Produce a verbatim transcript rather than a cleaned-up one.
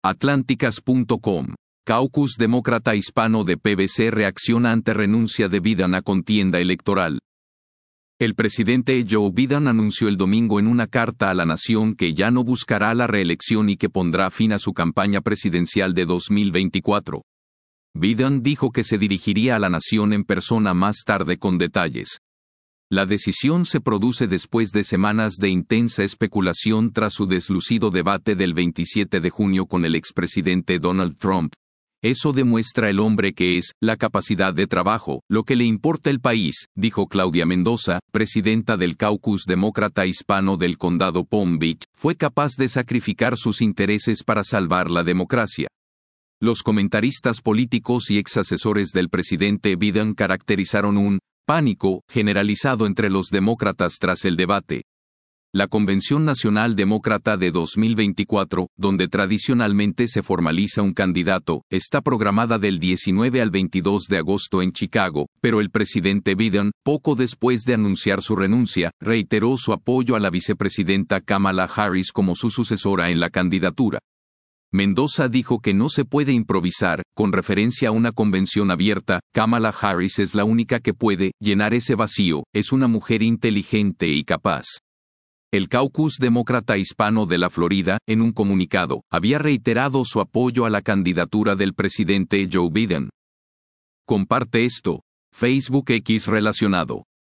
Atlánticas punto com. Caucus Demócrata Hispano de P B C reacciona ante renuncia de Biden a contienda electoral. El presidente Joe Biden anunció el domingo en una carta a la nación que ya no buscará la reelección y que pondrá fin a su campaña presidencial de dos mil veinticuatro. Biden dijo que se dirigiría a la nación en persona más tarde con detalles. La decisión se produce después de semanas de intensa especulación tras su deslucido debate del veintisiete de junio con el expresidente Donald Trump. Eso demuestra el hombre que es, la capacidad de trabajo, lo que le importa el país, dijo Claudia Mendoza, presidenta del Caucus Demócrata Hispano del condado Palm Beach, fue capaz de sacrificar sus intereses para salvar la democracia. Los comentaristas políticos y ex asesores del presidente Biden caracterizaron un pánico generalizado entre los demócratas tras el debate. La Convención Nacional Demócrata de dos mil veinticuatro, donde tradicionalmente se formaliza un candidato, está programada del diecinueve al veintidós de agosto en Chicago, pero el presidente Biden, poco después de anunciar su renuncia, reiteró su apoyo a la vicepresidenta Kamala Harris como su sucesora en la candidatura. Mendoza dijo que no se puede improvisar, con referencia a una convención abierta. Kamala Harris es la única que puede llenar ese vacío, es una mujer inteligente y capaz. El Caucus Demócrata Hispano de la Florida, en un comunicado, había reiterado su apoyo a la candidatura del presidente Joe Biden. Comparte esto. Facebook X relacionado.